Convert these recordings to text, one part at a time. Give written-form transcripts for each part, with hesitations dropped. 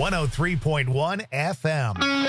103.1 FM.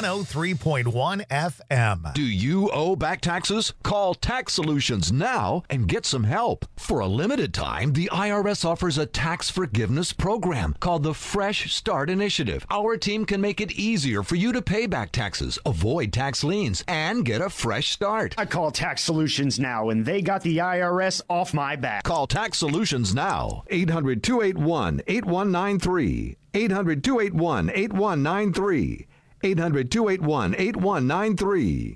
103.1 FM. Do you owe back taxes? Call Tax Solutions now and get some help. For a limited time, the IRS offers a tax forgiveness program called the Fresh Start Initiative. Our team can make it easier for you to pay back taxes, avoid tax liens, and get a fresh start. I call Tax Solutions now, and they got the IRS off my back. Call Tax Solutions now. 800-281-8193. 800-281-8193. 800-281-8193.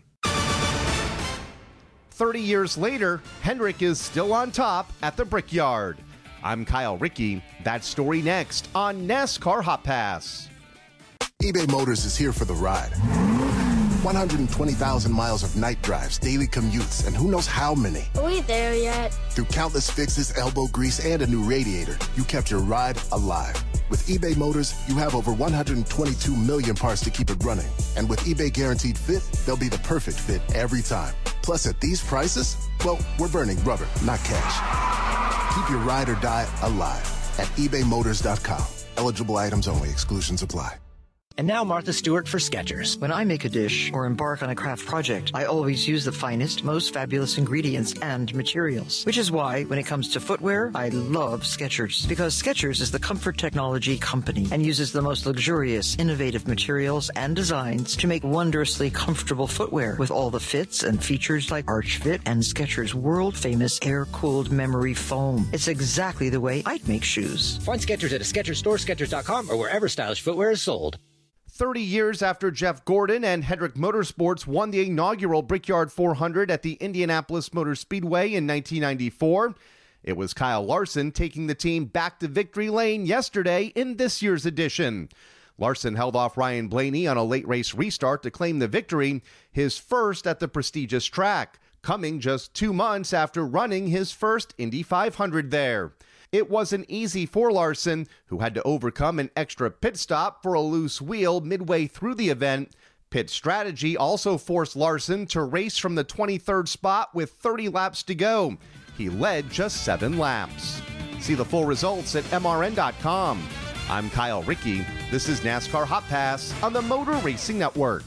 30 years later, Hendrick is still on top at the Brickyard. I'm Kyle Rickey. That story next on NASCAR Hot Pass. eBay Motors is here for the ride. 120,000 miles of night drives, daily commutes, and who knows how many. Are we there yet? Through countless fixes, elbow grease, and a new radiator, you kept your ride alive. With eBay Motors, you have over 122 million parts to keep it running. And with eBay Guaranteed Fit, they'll be the perfect fit every time. Plus, at these prices, well, we're burning rubber, not cash. Keep your ride or die alive at ebaymotors.com. Eligible items only. Exclusions apply. And now Martha Stewart for Skechers. When I make a dish or embark on a craft project, I always use the finest, most fabulous ingredients and materials. Which is why, when it comes to footwear, I love Skechers. Because Skechers is the comfort technology company and uses the most luxurious, innovative materials and designs to make wondrously comfortable footwear with all the fits and features like Arch Fit and Skechers' world-famous air-cooled memory foam. It's exactly the way I'd make shoes. Find Skechers at a Skechers store, Skechers.com, or wherever stylish footwear is sold. 30 years after Jeff Gordon and Hendrick Motorsports won the inaugural Brickyard 400 at the Indianapolis Motor Speedway in 1994, it was Kyle Larson taking the team back to victory lane yesterday in this year's edition. Larson held off Ryan Blaney on a late race restart to claim the victory, his first at the prestigious track, coming just 2 months after running his first Indy 500 there. It wasn't easy for Larson, who had to overcome an extra pit stop for a loose wheel midway through the event. Pit strategy also forced Larson to race from the 23rd spot with 30 laps to go. He led just 7 laps. See the full results at MRN.com. I'm Kyle Rickey. This is NASCAR Hot Pass on the Motor Racing Network.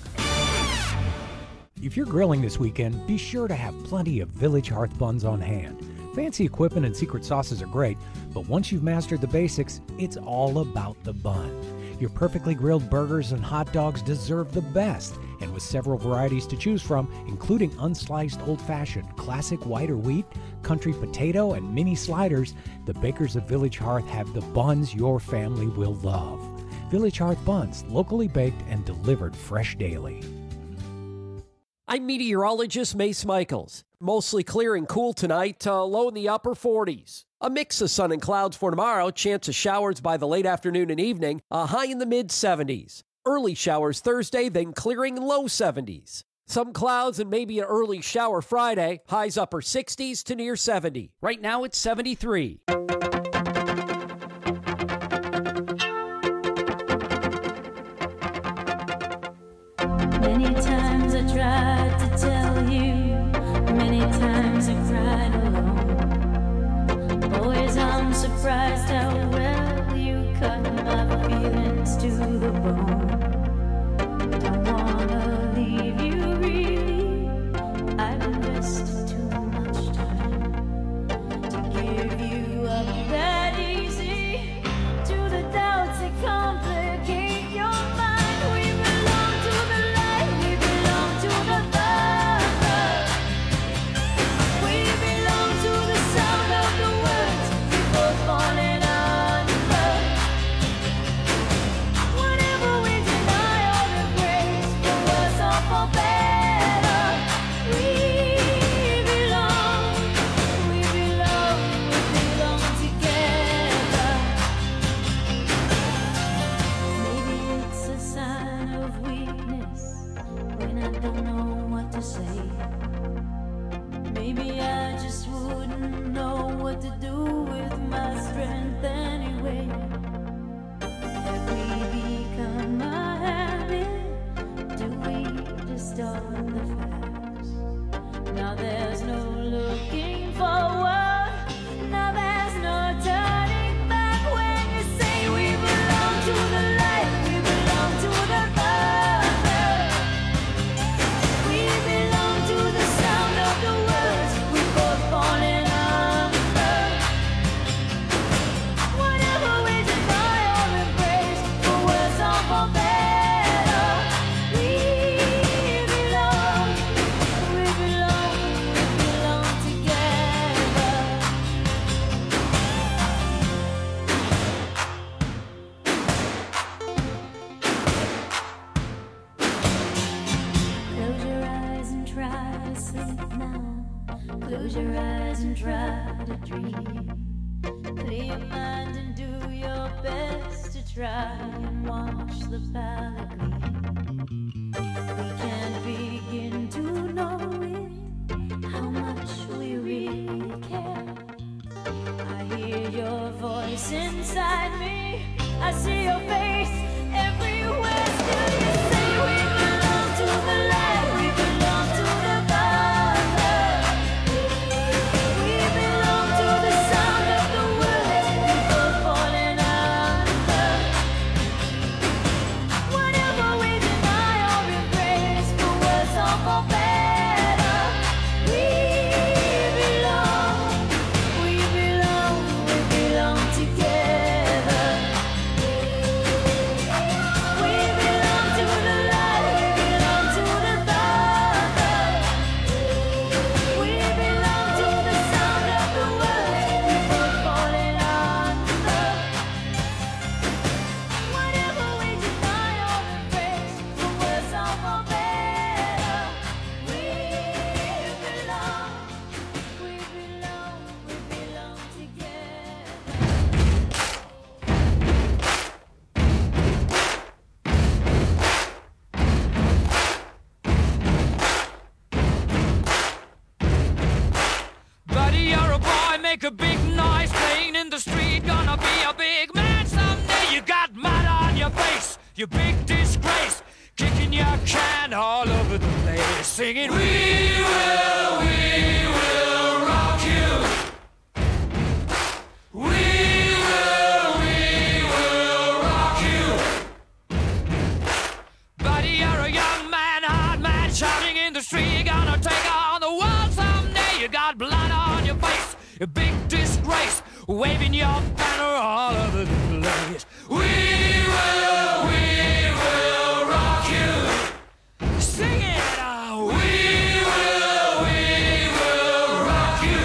If you're grilling this weekend, be sure to have plenty of Village Hearth buns on hand. Fancy equipment and secret sauces are great, but once you've mastered the basics, it's all about the bun. Your perfectly grilled burgers and hot dogs deserve the best, and with several varieties to choose from, including unsliced old-fashioned, classic white or wheat, country potato, and mini sliders, the bakers of Village Hearth have the buns your family will love. Village Hearth buns, locally baked and delivered fresh daily. I'm meteorologist Mace Michaels. Mostly clear and cool tonight, low in the upper 40s. A mix of sun and clouds for tomorrow, chance of showers by the late afternoon and evening, a high in the mid-70s. Early showers Thursday, then clearing low 70s. Some clouds and maybe an early shower Friday, highs upper 60s to near 70. Right now it's 73. Many times I tried to tell you, many times I cried alone. Always I'm surprised how well you cut my feelings to the bone. Don't wanna leave you really, I've invested too much time to give you up that easy to the doubts that complicate your mind. We belong to the light, we belong to the dark. We belong to the sound of the words before falling under. Whatever we did Close your eyes and try to dream. Clear your mind and do your best to try and watch the palette gleam. We can't begin to know it, how much we really care. I hear your voice inside me, I see your face everywhere. Still you say we belong to the light, we belong to the Father. We belong to the sound of the words before falling under. Whatever we deny or embrace, for worse or for better, we belong together. We belong to the light, we belong to the Father. We belong to the sound of the words before falling under. Whatever we deny or embrace, for worse or for better, we belong together. Buddy, you're a boy, make a big noise, playing in the street, gonna be a big man someday. You got mud on your face, you big disgrace, kicking your can all over the place, singing, we will rock you. We will rock you. Buddy, you're a young man, hard man, shouting in the street, you're gonna take on the world someday. You got blood on your face, a big disgrace, waving your banner all over the place. We will rock you. Sing it out. We will rock you.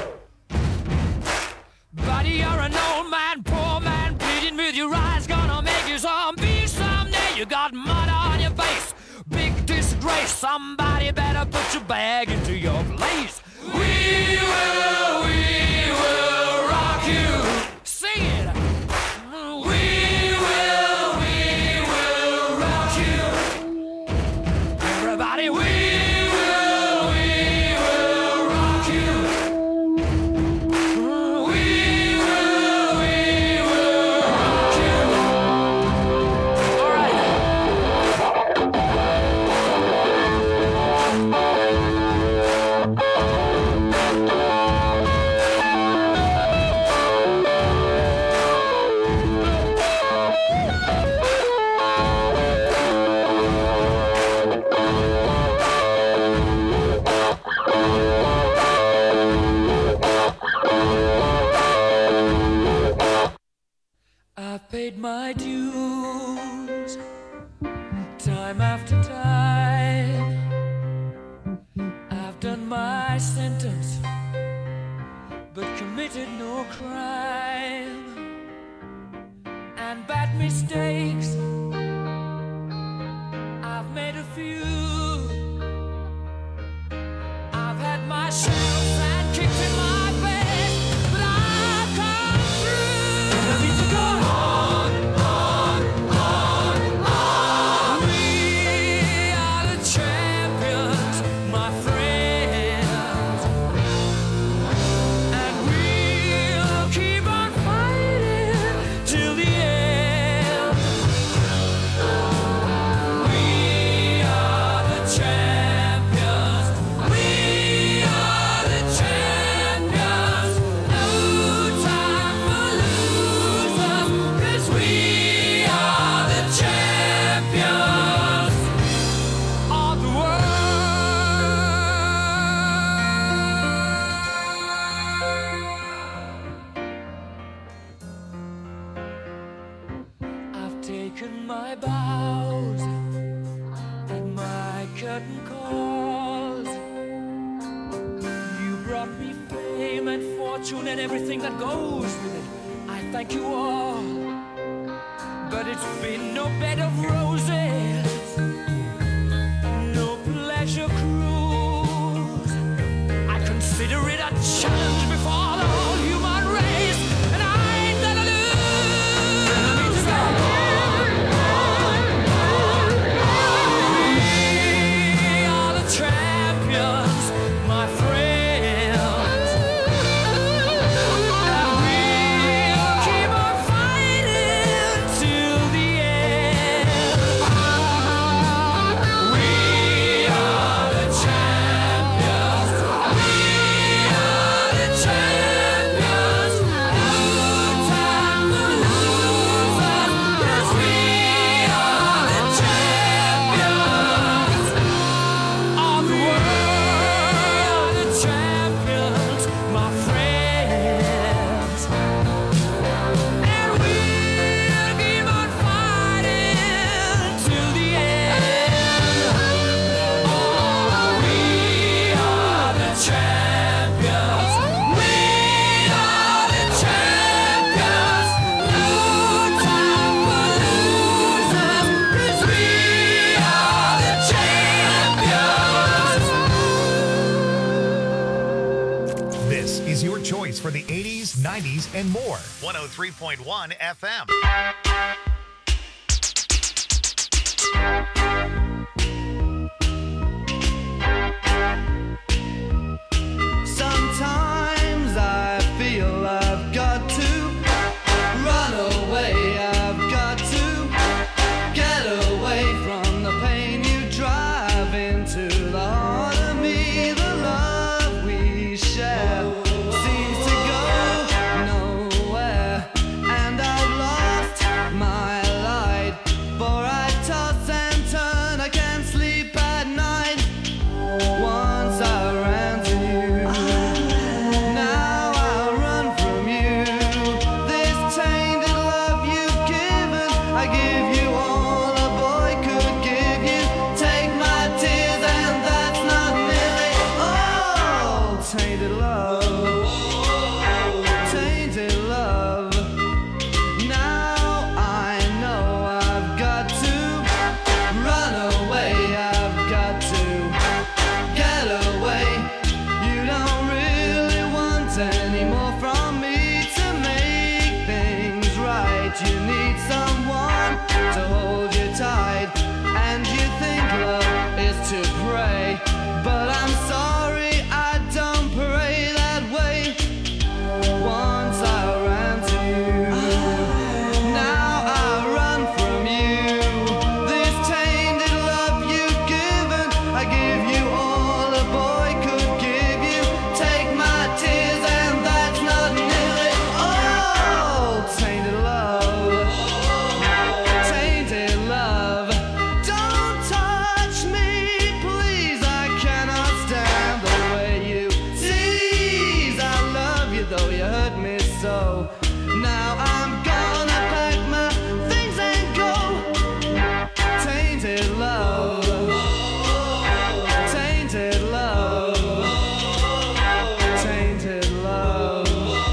Buddy, you're an old man, poor man, pleading with your eyes, gonna make you zombie someday. You got mud on your face, big disgrace, somebody better put your bag into your place. We will rock you. Sing it. We will rock you. Everybody, we will rock you. We will rock you. All right. I've paid my dues, time after time. I've done my sentence, but committed no crime. And bad mistakes, I've made a few. I've had my shells and kicked in my face, but I've come through. I need to go on. We are the champions, my friends, and we'll keep on fighting till the end. We are the champions. We are the champions. No time for losers, 'cause we are the champions of the world. I've taken my bows and my curtain calls. You brought me fame and fortune and everything that goes with it. I thank you all, but it's been no bed of roses, no pleasure cruise. I consider it 90s, and more. 103.1 FM. Sometimes I feel I've got to run away. I've got to get away from the pain you drive into the heart of me. The love we share seems to go nowhere, and I've lost my light, for I toss and turn, I can't sleep at night. Once I ran to you, now I run from you. This tainted love you've given, I give you all a boy could give you. Take my tears and that's not nearly all. Tainted love, tainted love. Now I know I've got to run away. I've got to get away. You don't really want any more from me to make things right. You need someone to hold you tight, and you think love is to pray, but I'm sorry, I don't pray that way. Once I ran to you, now I run from you. This tainted love you've given, I give you all a boy could give you. Take my tears and that's not nearly all. Tainted love, tainted love. Don't touch me, please, I cannot stand the way you tease. I love you though you hurt me so. Now I'm gonna pack my things and go. Tainted love, tainted love, tainted love,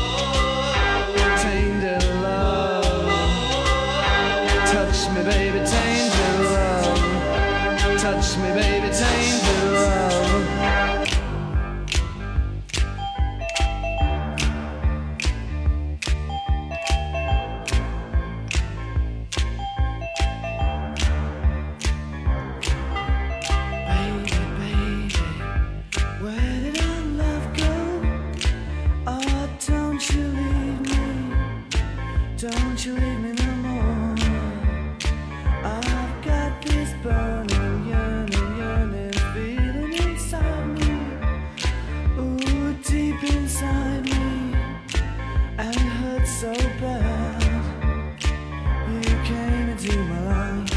tainted love. Touch me, baby, tainted love. Touch me, baby, tainted love. Baby, baby, where did our love go? Oh, don't you leave me. Don't you leave me no more. I've got this burning, yearning feeling inside me. Ooh, deep inside me, and it hurts so bad. You came into my life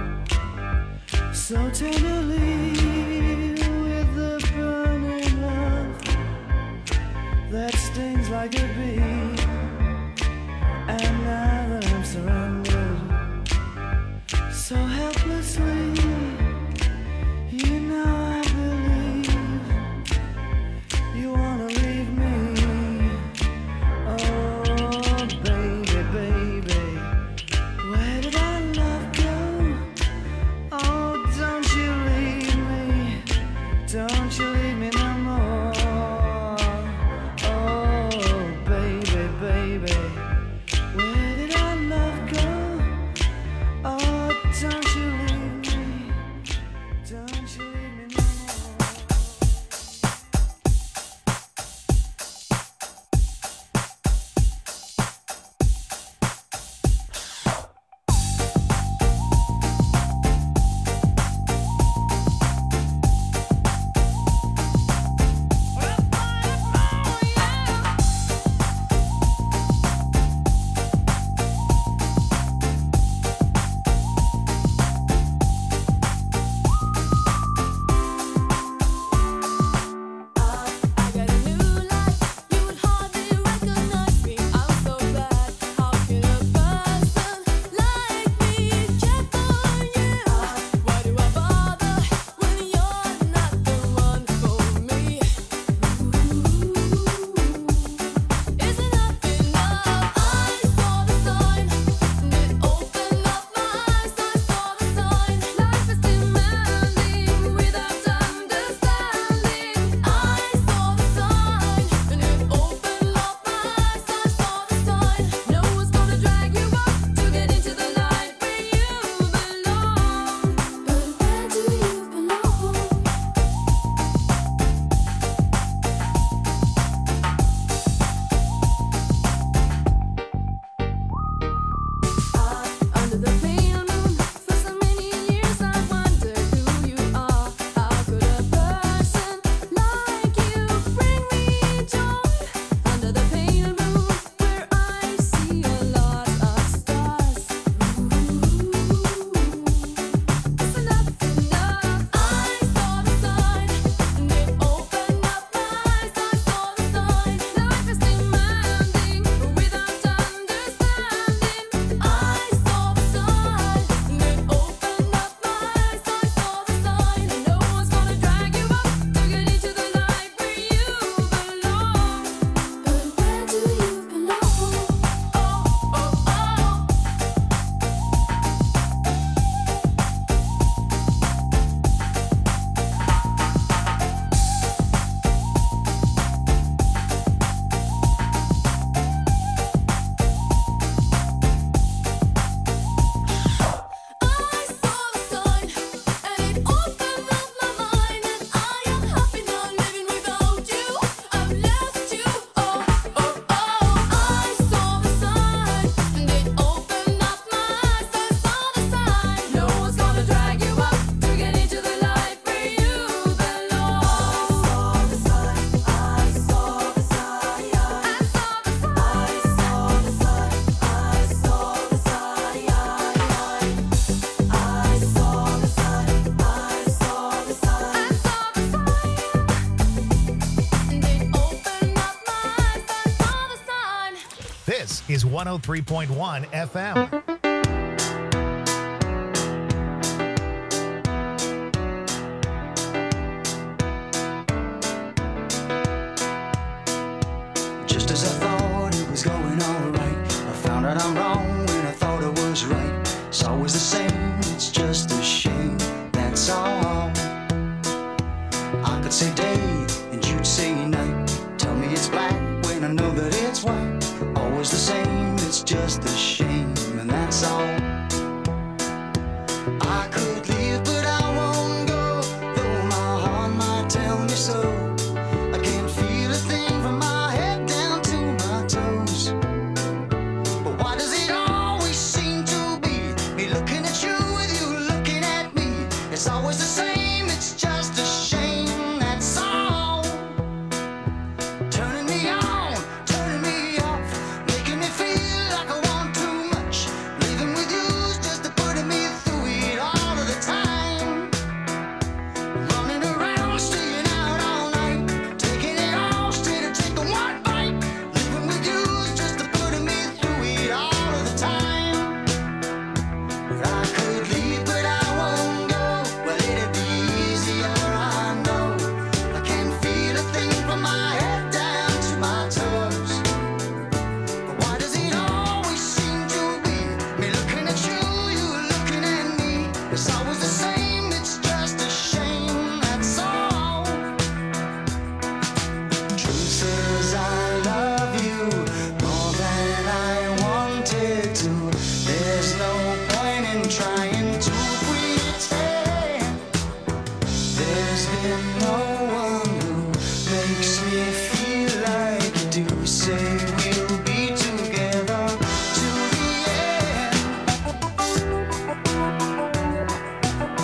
so tenderly, with the burning love that stings like a bee. And now that I'm surrounded so helplessly, you know I believe you wanna leave me. Oh, baby, baby, where did our love go? Oh, don't you leave me. Don't you leave me no more. Oh, baby, baby, where did our love go? Oh, don't you leave me. is 103.1 FM. Just as I thought it was going all right, I found out I'm wrong when I thought I was right. It's always the same, it's just a shame, that's all. I could say day and you'd say night. Tell me it's black when I know that it's white. Always the same, it's just a shame, and that's all. I could leave but I won't go, though my heart might tell me so. I can't feel a thing from my head down to my toes. But why does it always seem to be me looking at you with you looking at me? It's always the same, it's just a shame, that's all. Turning me on, turning me off, making me feel like I want too much. Living with you's just to putting me through it all of the time. Running around, staying out all night, taking it all instead of taking one bite. Living with you's just to putting me through it all of the time. I could leave, but I won't go. Well, it'd be easier, I know. I can't feel a thing from my head down to my toes. But why does it always seem to be me looking at you, you looking at me? It's always the same, it's just a shame, that's all. Truth is, I love you more than I wanted to. There's no point in trying to pretend. There's been no one who makes me feel like you do. Say we'll be together to the end.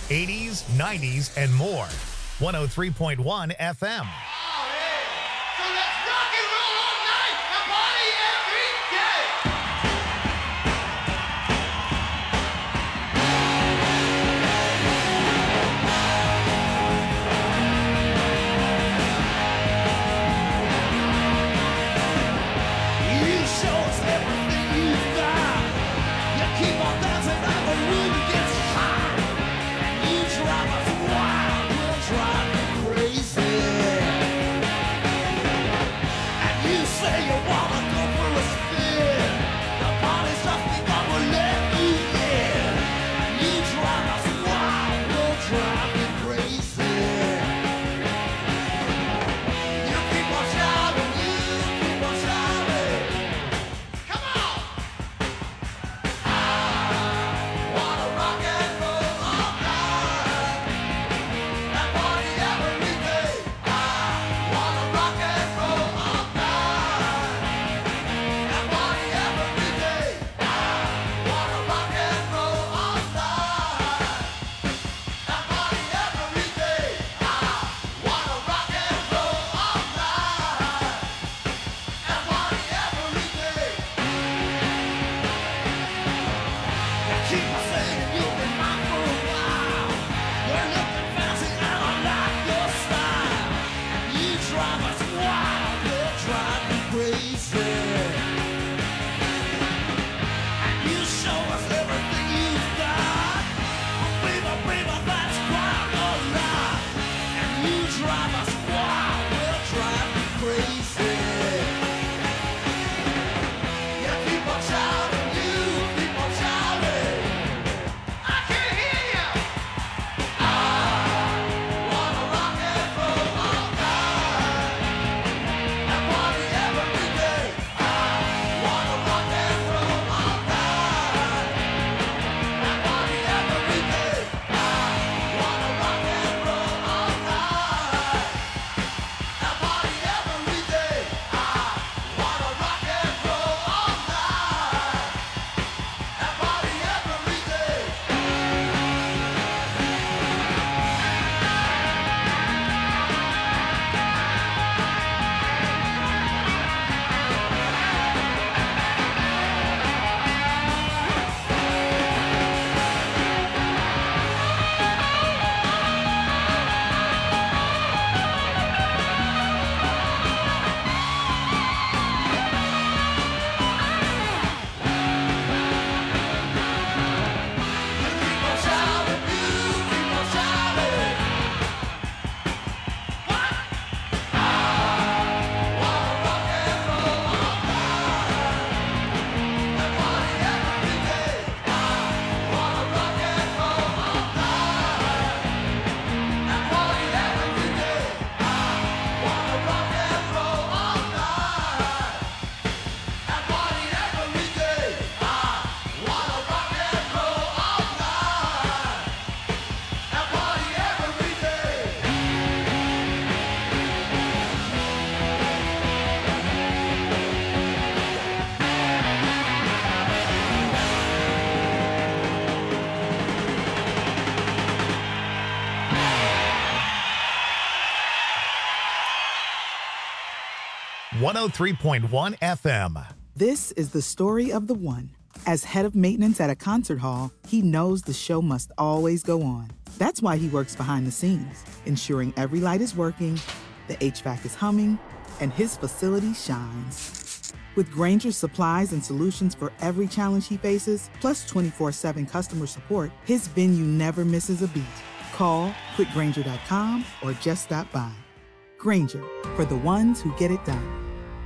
80s, 90s, and more. 103.1 FM. .1 FM. This is the story of the one. As head of maintenance at a concert hall, he knows the show must always go on. That's why he works behind the scenes, ensuring every light is working, the HVAC is humming, and his facility shines. With Grainger's supplies and solutions for every challenge he faces, plus 24/7 customer support, his venue never misses a beat. Call quickgrainger.com or just stop by. Grainger, for the ones who get it done.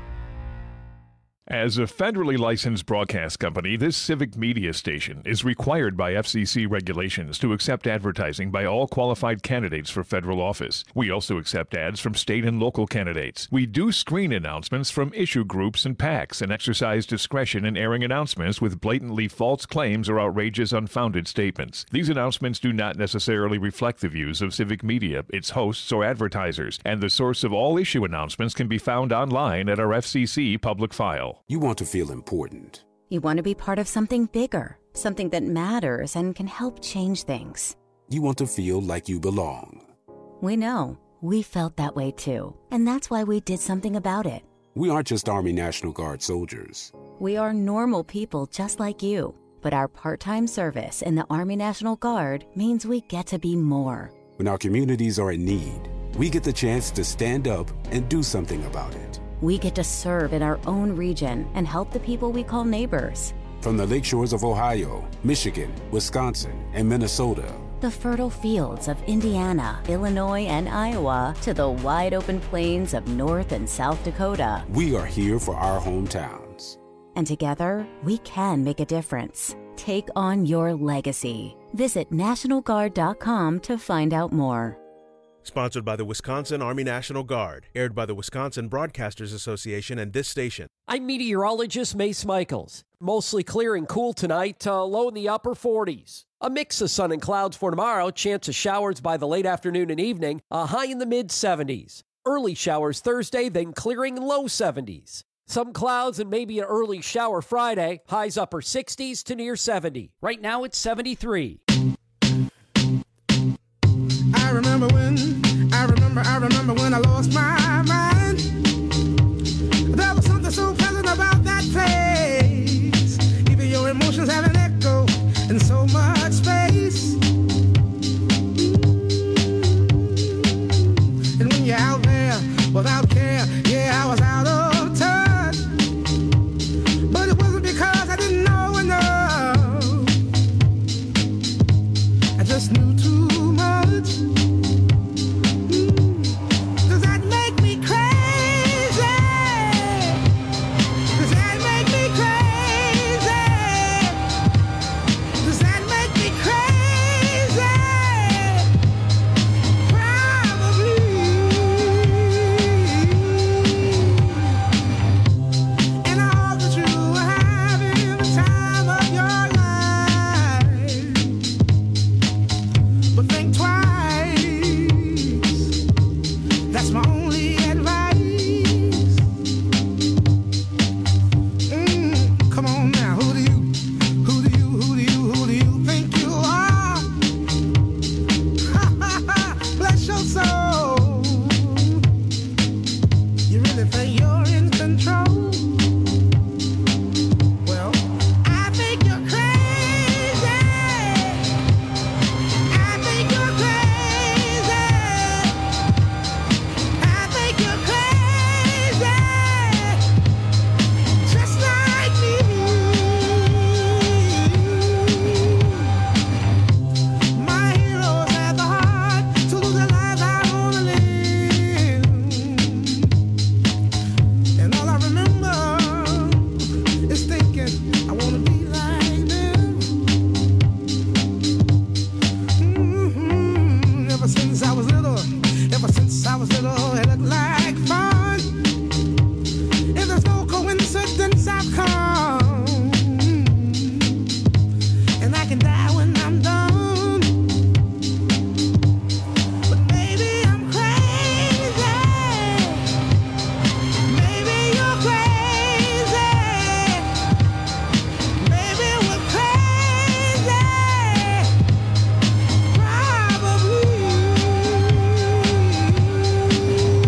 As a federally licensed broadcast company, this civic media station is required by FCC regulations to accept advertising by all qualified candidates for federal office. We also accept ads from state and local candidates. We do screen announcements from issue groups and PACs and exercise discretion in airing announcements with blatantly false claims or outrageous unfounded statements. These announcements do not necessarily reflect the views of civic media, its hosts, or advertisers, and the source of all issue announcements can be found online at our FCC public file. You want to feel important. You want to be part of something bigger, something that matters and can help change things. You want to feel like you belong. We know. We felt that way too. And that's why we did something about it. We aren't just Army National Guard soldiers. We are normal people just like you. But our part-time service in the Army National Guard means we get to be more. When our communities are in need, we get the chance to stand up and do something about it. We get to serve in our own region and help the people we call neighbors. From the lakeshores of Ohio, Michigan, Wisconsin, and Minnesota, the fertile fields of Indiana, Illinois, and Iowa, to the wide open plains of North and South Dakota, we are here for our hometowns. And together, we can make a difference. Take on your legacy. Visit NationalGuard.com to find out more. Sponsored by the Wisconsin Army National Guard. Aired by the Wisconsin Broadcasters Association and this station. I'm meteorologist Mace Michaels. Mostly clear and cool tonight, low in the upper 40s. A mix of sun and clouds for tomorrow, chance of showers by the late afternoon and evening, a high in the mid-70s. Early showers Thursday, then clearing low 70s. Some clouds and maybe an early shower Friday, highs upper 60s to near 70. Right now it's 73. I remember when I lost my mind. There was something so pleasant about that place. Even your emotions have an echo in so much space. And when you're out there without care, yeah, I was out of touch. But it wasn't because I didn't know enough. I just knew too much. Does that make me crazy? Does that make me crazy? Does that make me crazy? Probably. And I hope that you are having the time of your life. But think twice. That's my only advice. Come on now, who do you think you are? Bless your soul. You really think you're in control? Well, I think you're crazy. I think you're crazy. I think you're crazy, just like me. My heroes had the heart to lose their lives. I wanna live, and all I remember is thinking I wanna be like them. Ever since I was little, it looked like fun. If there's no coincidence, I've come, and I can die when I'm done. But maybe I'm crazy. Maybe you're crazy. Maybe we're crazy. Probably.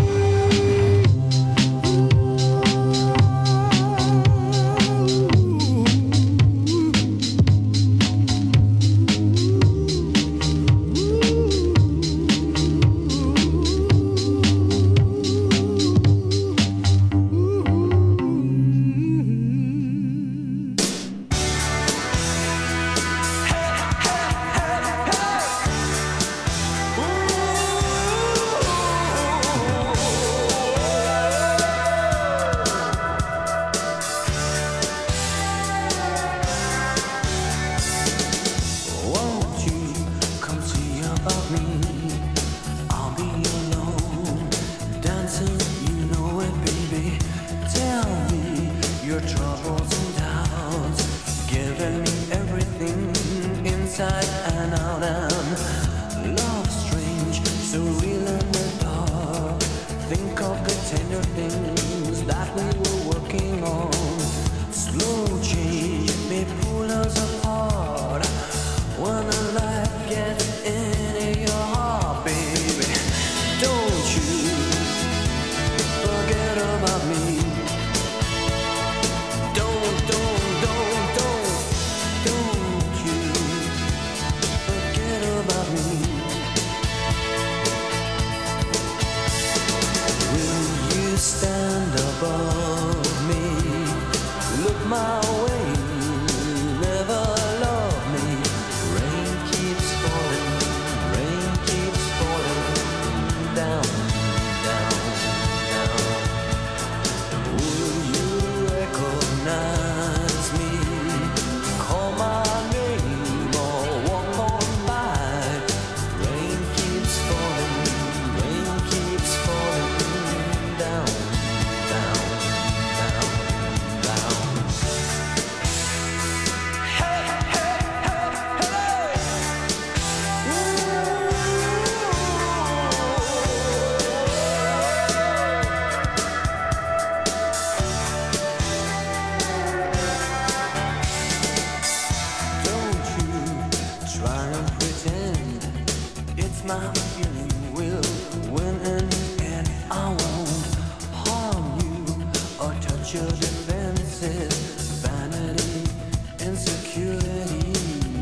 feeling will win in the end. I won't harm you or touch your defenses. Vanity, insecurity.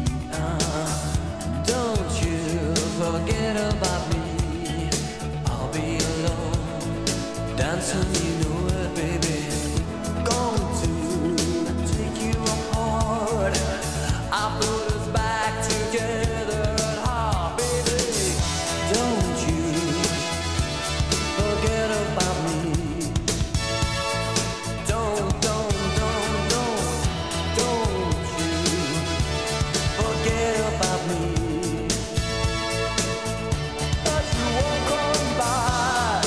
Don't you forget about me. I'll be alone, dancing, you know it, baby. Going to take you apart. I put us back together at heart, baby. Don't you forget about me. Don't you forget about me. As you walk on by,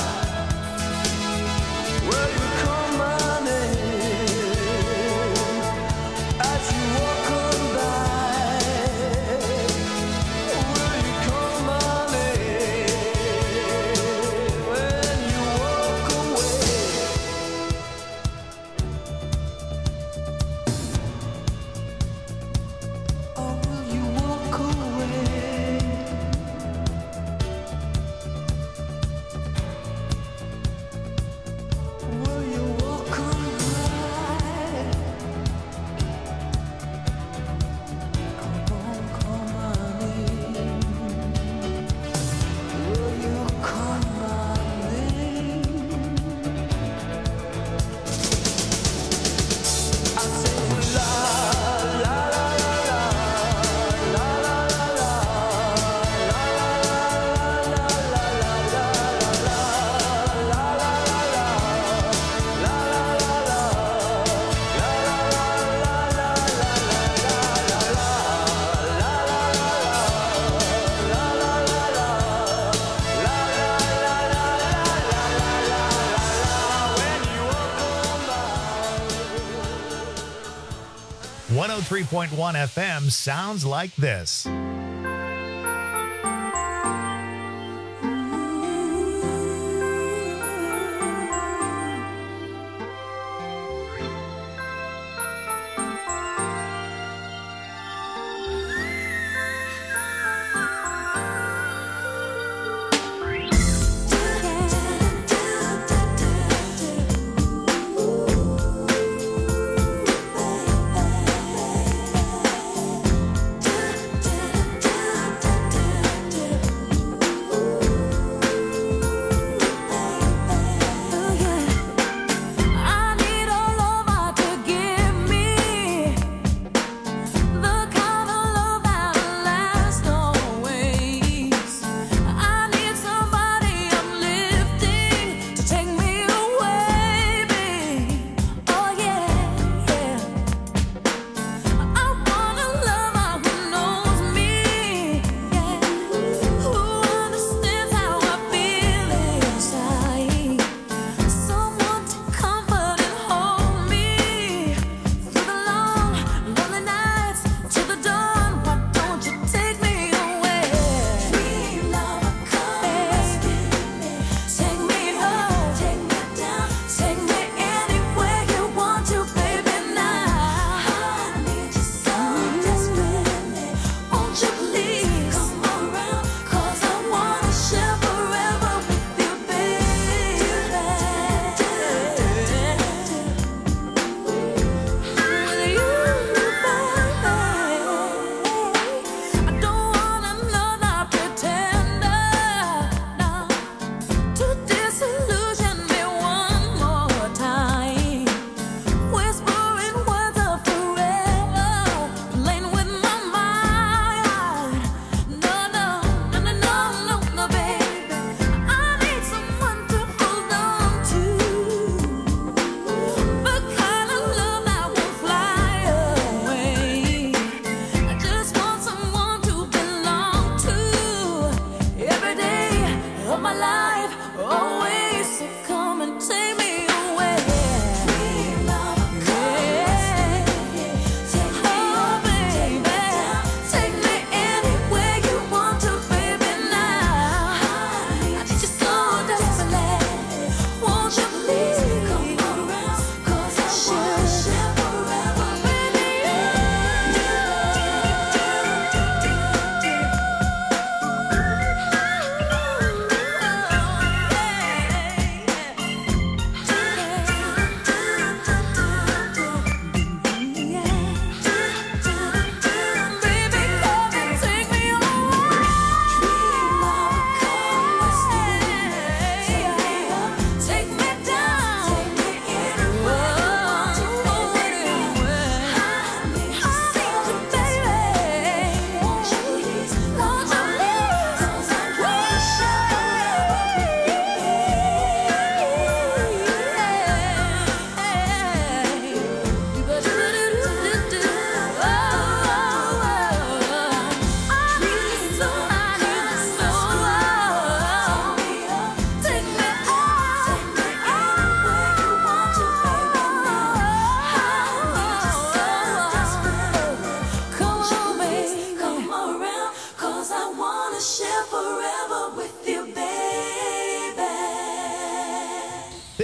will you call my name? As you walk on by, will you call my name? When you walk away, or will you walk away? Will you walk on by? I won't call my name. Will you call my name? I say la la la la la la la One 103.1 FM sounds like this.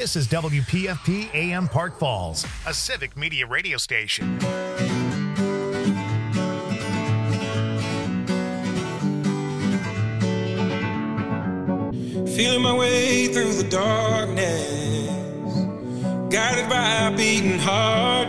This is WPFP AM Park Falls, a civic media radio station. Feeling my way through the darkness, guided by a beating heart.